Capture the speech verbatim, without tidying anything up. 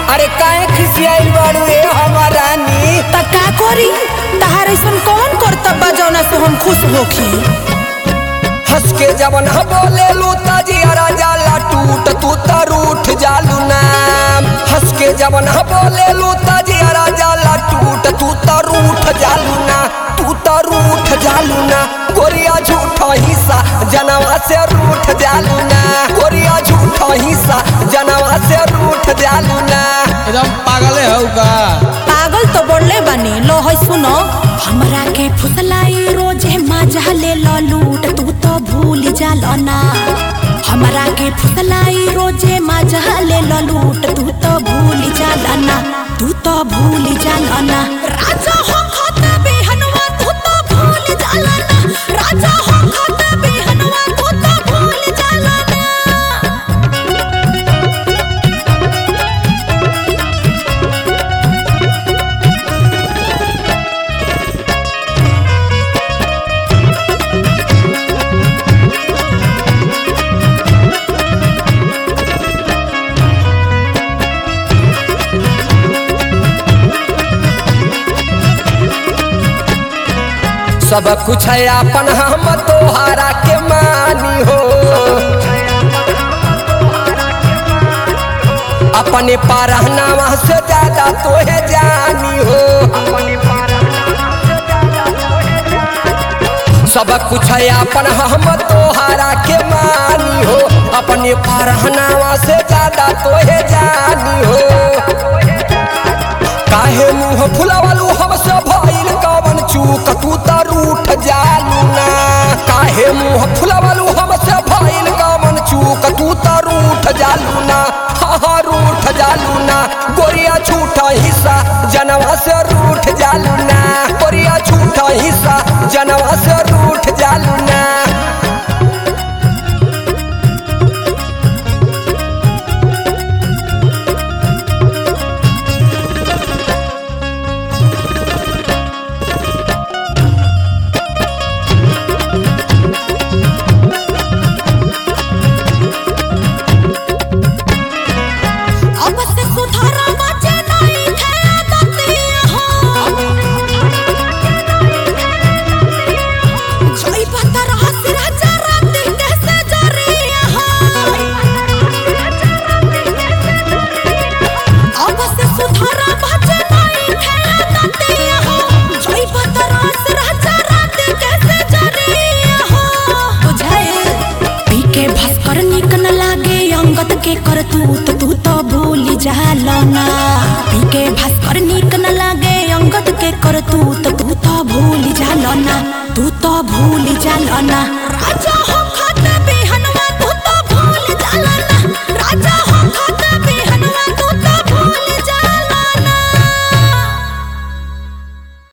अरे काहे खिसियाइल बाड़ू ए हमर रानी? त का करी तहार ऐसन कौन करतब्बा जौना से हम खुश होखी? हंस के जवन ह बोले लू जियरा जाला टूट तू त रूठ जालू ना। हंस के जवन ह बोले लू जियरा जाला टूट तू त रूठ जालू ना। तू त रूठ जालू ना गोरिया झूठा हिस्सा जनवा से रूठ जालू ना। गोरिया झूठा हिस्सा जनवा से रूठ जालू ना। एकदम पागले हो का? पागल तो बोलले बानी लो है सुनो। हमरा के फुसलाई रोजे मजा ले लो लूट तू तो भूल जाला ना। हमरा के फुसलाई रोजे मजा ले लो लूट तू तो भूल जाला ना। तू तो भूल जाला ना। राजा हो खाता बेहनवा तू तो भूल जाला ना। राजा हो खाता बेहनवा तू तो भूल जाला ना। सब कुछ है अपन हम तोहारा के मानी हो। अपने पारहनावा से ज्यादा तोहे जानी हो। सब कुछ है अपन हम तोहारा के मानी हो। अपने पारहनावा से ज्यादा तोहे जानी हो। काहे मुँह फुलावलू हमसे भइल कवन चूक तू त रूठ जालू ना। काहे मुँह फुलावलू हमसे भइल कवन चूक तू त रूठ जालू ना। हाँ हाँ रूठ जालू ना। गोरिया झूठा हिस्सा जनवा से रूठ जालू ना। गोरिया झूठा हिस्सा जनवा से रूठ जालू ना। के कर तू तो तू तो भूल जाला ना। पीके भास्कर नीक न लागे अंगद के कर तू तो तू तो भूल जाला ना। तू तो भूल जाला ना। राजा हो